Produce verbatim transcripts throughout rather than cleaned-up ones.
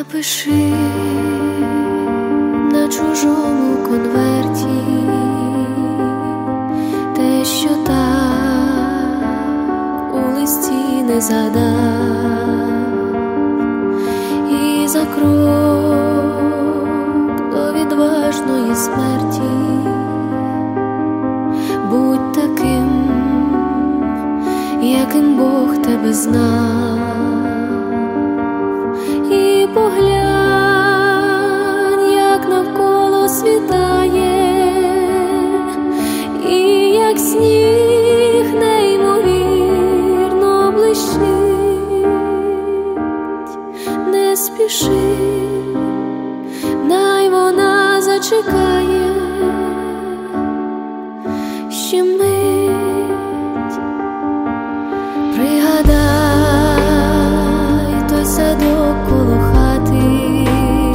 Напиши на чужому конверті те, що так у листі не задав, і за крок до відважної смерті будь таким, яким Бог тебе знав. І поглянь, як навколо світає, і як сніг неймовірно блищить. Не спіши, най вона зачекає ще мить. Пригадай той садок коло хати,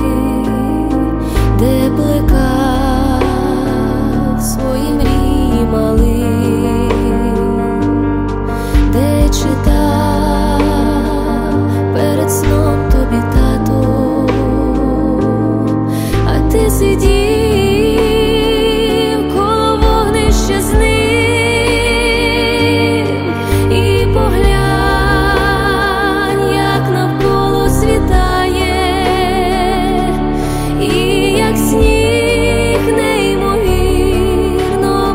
де плекав свої мрії малий, де читав перед сном тобі тато, а ти сидів коло вогнища з ним. І поглянь, як навколо світає, і як сніг неймовірно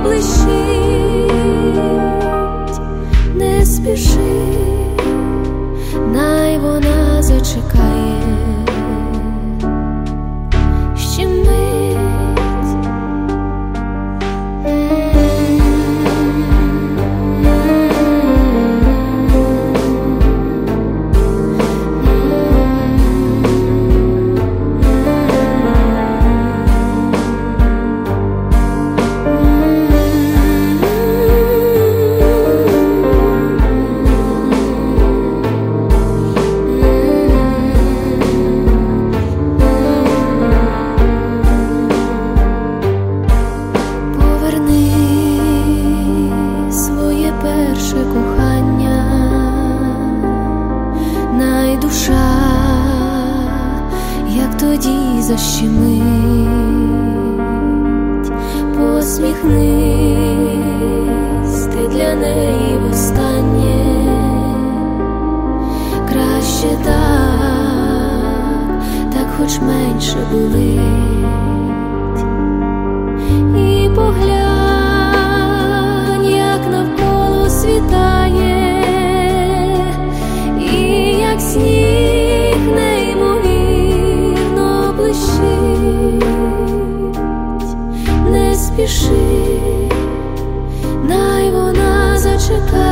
блищить. Не спіши, най вона зачекає ще мить. Перше кохання, най душа, як тоді защемить. Посміхнись ти для неї востаннє, краще так, так хоч менше болить. І поглянь, як навколо світає, і як сніг неймовірно блищить. Не спіши, най вона зачекає